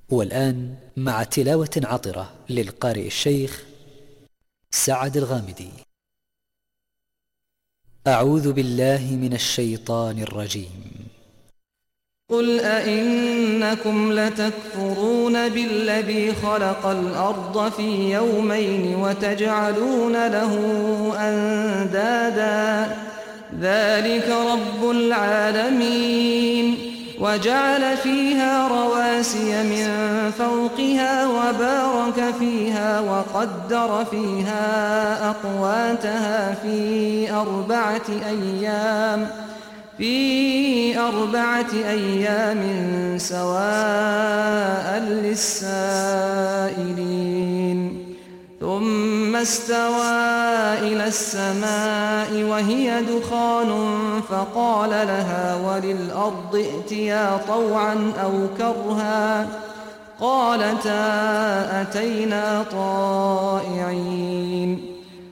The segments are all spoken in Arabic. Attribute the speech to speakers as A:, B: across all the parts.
A: والآن مع تلاوة عطرة للقارئ الشيخ سعد الغامدي. أعوذ بالله من الشيطان الرجيم.
B: قل أئنكم لتكفرون بالذي خلق الأرض في يومين وتجعلون له أندادا ذلك رب العالمين وجعل فيها رواسي من فوقها وبارك فيها وقدر فيها أقواتها في أربعة أيام سواء للسائلين ثم استوى إلى السماء وهي دخان فقال لها وللأرض ائتيا طوعا أو كرها قالتا أتينا طائعين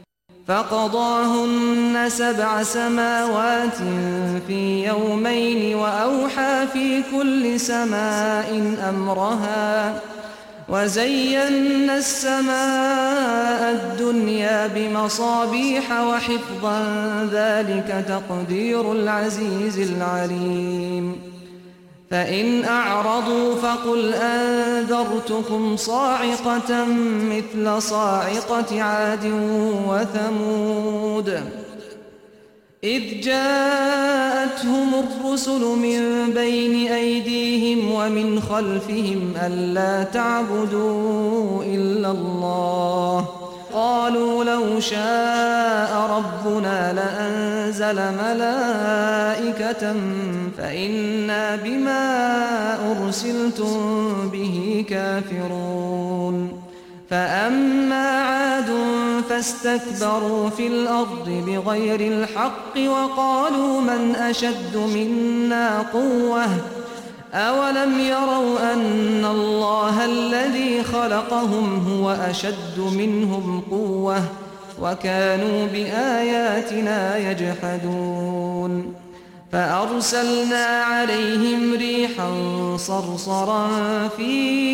B: فقضاهن 7 سماوات في يومين وأوحى في كل سماء أمرها وزينا السماء الدنيا بمصابيح وحفظا ذلك تقدير العزيز العليم فإن أعرضوا فقل أنذرتكم صاعقة مثل صاعقة عاد وثمود إذ جاءتهم الرسل من بين أيديهم ومن خلفهم ألا تعبدوا إلا الله قالوا لو شاء ربنا لأنزل ملائكة فإنا بما أرسلتم به كافرون فأما عاد فاستكبروا في الأرض بغير الحق وقالوا من أشد منا قوة أولم يروا أن الله الذي خلقهم هو أشد منهم قوة وكانوا بآياتنا يجحدون فأرسلنا عليهم ريحا صرصرا في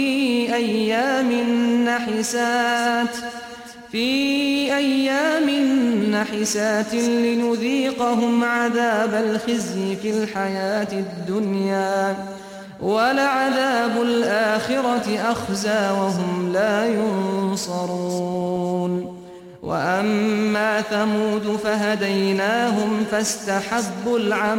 B: أيام نحسات لنذيقهم عذاب الخزي في الحياة الدنيا ولعذاب الآخرة أخزى وهم لا ينصرون وأما ثمود فهديناهم فاستحبوا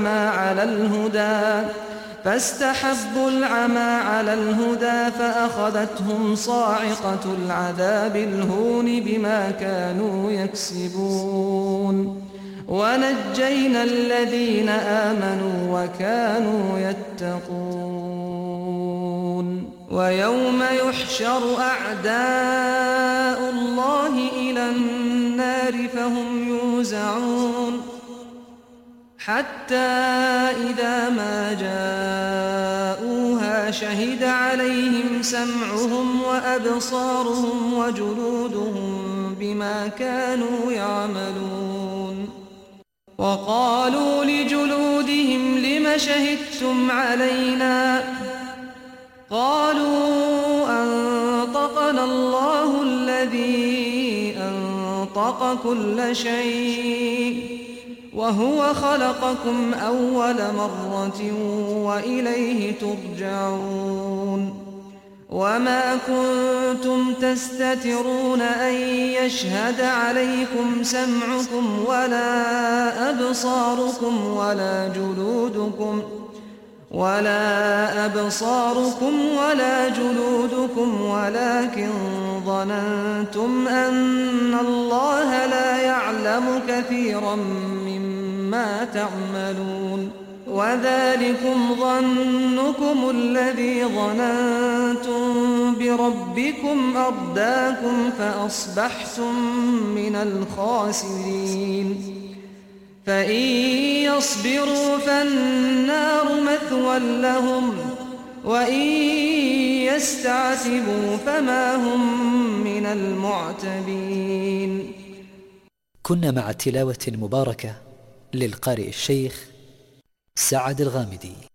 B: العمى على الهدى فأخذتهم صاعقة العذاب الهون بما كانوا يكسبون ونجينا الذين آمنوا وكانوا يتقون ويوم يحشر أعداء الله إلى النار فهم يوزعون حتى إذا ما جاءوها شهد عليهم سمعهم وأبصارهم وجلودهم بما كانوا يعملون وقالوا لجلودهم لم شهدتم علينا قالوا أنطقنا الله الذي أنطق كل شيء وهو خلقكم أول مرة وإليه ترجعون وما كنتم تستترون أن يشهد عليكم سمعكم ولا أبصاركم ولا جلودكم ولكن ظننتم أن الله لا يعلم كثيرا مما تعملون وذلكم ظنكم الذي ظننتم بربكم أرداكم فأصبحتم من الخاسرين فإن يصبروا فالنار مثوى لهم وإن يستعتبوا فما هم من المعتبين.
A: كنا مع تلاوة مباركة للقارئ الشيخ سعد الغامدي.